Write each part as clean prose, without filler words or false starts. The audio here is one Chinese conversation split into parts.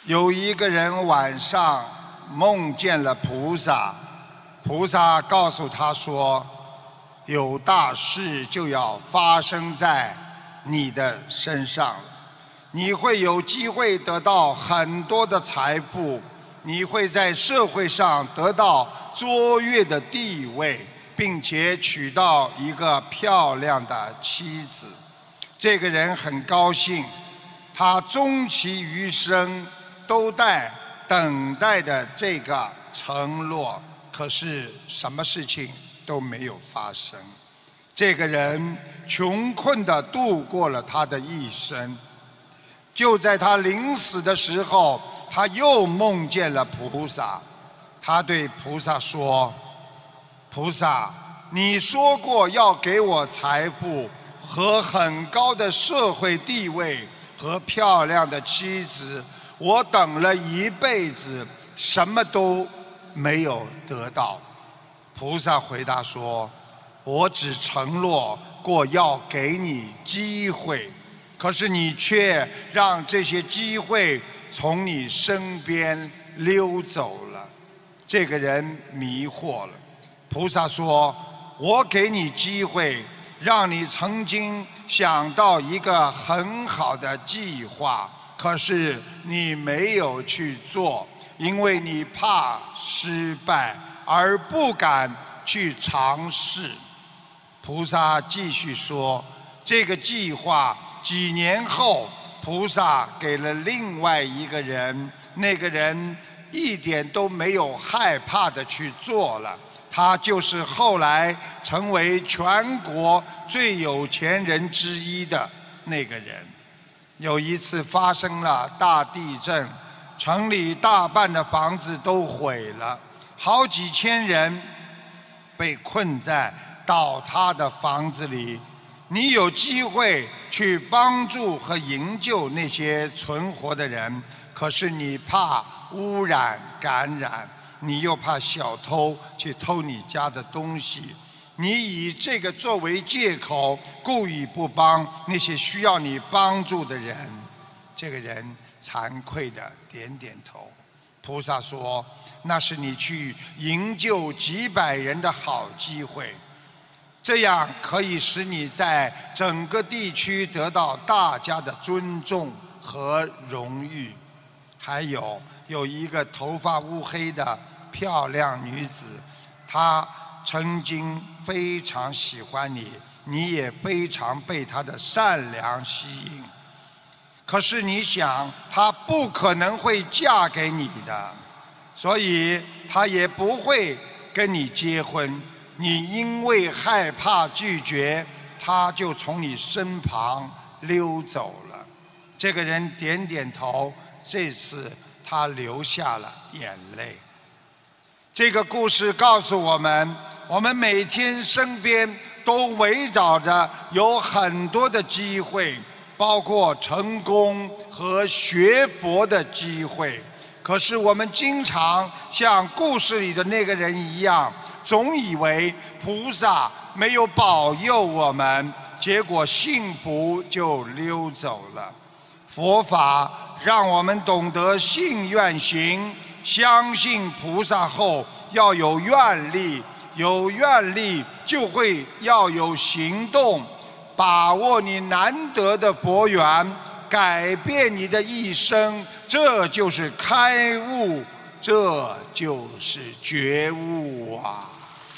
有一个人晚上梦见了菩萨，菩萨告诉他说，有大事就要发生在你的身上了，你会有机会得到很多的财富，你会在社会上得到卓越的地位，并且娶到一个漂亮的妻子。这个人很高兴，他终其余生都在等待着这个承诺，可是什么事情都没有发生。这个人穷困地度过了他的一生。就在他临死的时候，他又梦见了菩萨。他对菩萨说，菩萨，你说过要给我财富和很高的社会地位和漂亮的妻子，我等了一辈子，什么都没有得到。菩萨回答说，我只承诺过要给你机会，可是你却让这些机会从你身边溜走了。这个人迷惑了。菩萨说，我给你机会，让你曾经想到一个很好的计划，可是你没有去做，因为你怕失败而不敢去尝试。菩萨继续说，这个计划几年后，菩萨给了另外一个人，那个人一点都没有害怕的去做了。他就是后来成为全国最有钱人之一的那个人。有一次发生了大地震，城里大半的房子都毁了，好几千人被困在倒塌的房子里。你有机会去帮助和营救那些存活的人，可是你怕污染感染，你又怕小偷去偷你家的东西，你以这个作为借口，故意不帮那些需要你帮助的人。这个人惭愧地点点头。菩萨说，那是你去营救几百人的好机会，这样可以使你在整个地区得到大家的尊重和荣誉。还有一个头发乌黑的漂亮女子，她曾经非常喜欢你，你也非常被她的善良吸引。可是你想，她不可能会嫁给你的，所以她也不会跟你结婚。你因为害怕拒绝，她就从你身旁溜走了。这个人点点头，这次他流下了眼泪。这个故事告诉我们，我们每天身边都围绕着有很多的机会，包括成功和学博的机会。可是我们经常像故事里的那个人一样，总以为菩萨没有保佑我们，结果幸福就溜走了。佛法让我们懂得信愿行，相信菩萨后要有愿力，有愿力就会要有行动，把握你难得的佛缘，改变你的一生，这就是开悟，这就是觉悟啊！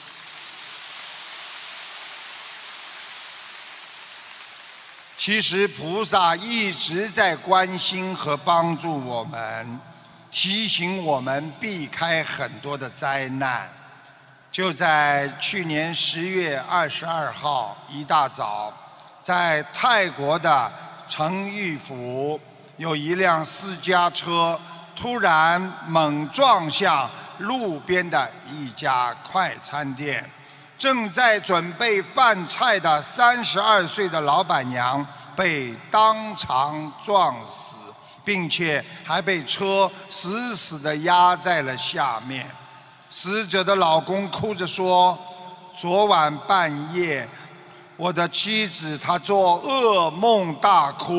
其实菩萨一直在关心和帮助我们，提醒我们避开很多的灾难。就在去年10月22号一大早，在泰国的成玉府，有一辆私家车突然猛撞向路边的一家快餐店，正在准备饭菜的32岁的老板娘被当场撞死，并且还被车死死地压在了下面。死者的老公哭着说，昨晚半夜我的妻子她做噩梦大哭，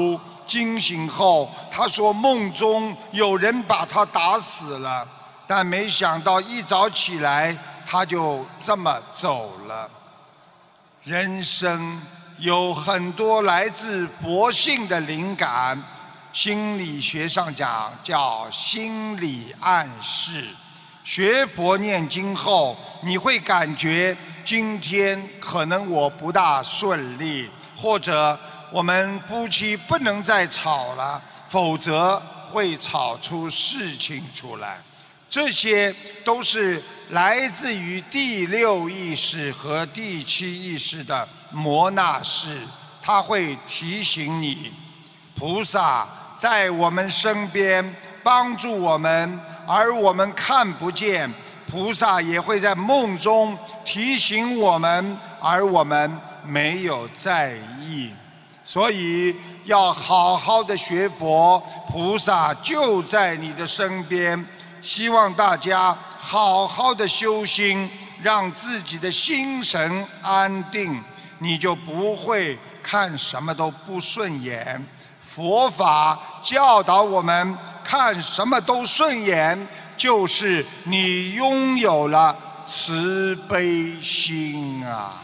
惊醒后，他说梦中有人把他打死了，但没想到一早起来他就这么走了。人生有很多来自佛性的灵感，心理学上讲叫心理暗示。学佛念经后，你会感觉今天可能我不大顺利，或者我们夫妻不能再吵了，否则会吵出事情出来。这些都是来自于第六意识和第七意识的摩纳式，它会提醒你，菩萨在我们身边帮助我们，而我们看不见，菩萨也会在梦中提醒我们，而我们没有在意。所以要好好的学佛，菩萨就在你的身边。希望大家好好的修心，让自己的心神安定，你就不会看什么都不顺眼。佛法教导我们看什么都顺眼，就是你拥有了慈悲心啊。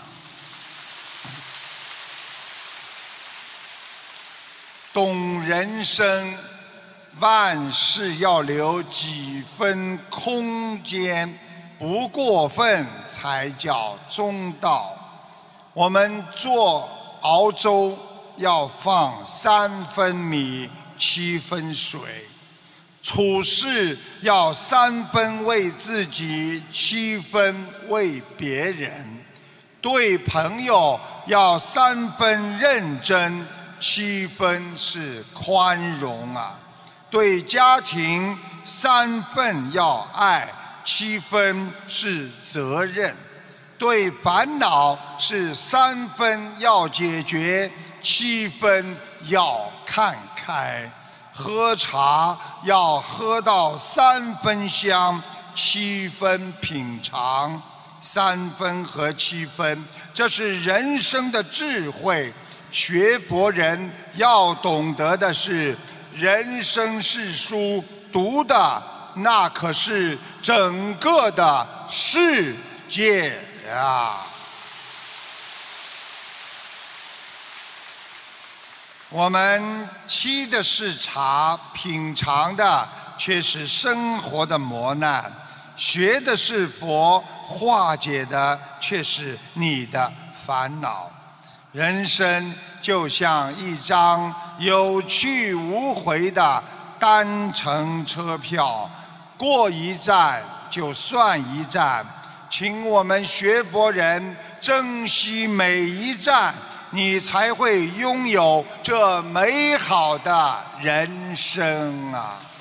懂人生，万事要留几分空间，不过分才叫中道。我们做熬粥要放3分米7分水，处事要3分为自己，7分为别人。对朋友要3分认真，7分是宽容啊。对家庭3分要爱，7分是责任。对烦恼是3分要解决，7分要看开。喝茶要喝到3分香，7分品尝。3分和7分，这是人生的智慧。学佛人要懂得的是，人生是书，读的那可是整个的世界啊！我们沏的是茶，品尝的却是生活的磨难；学的是佛，化解的却是你的烦恼。人生就像一张有去无回的单程车票，过一站就算一站。请我们学佛人珍惜每一站，你才会拥有这美好的人生啊！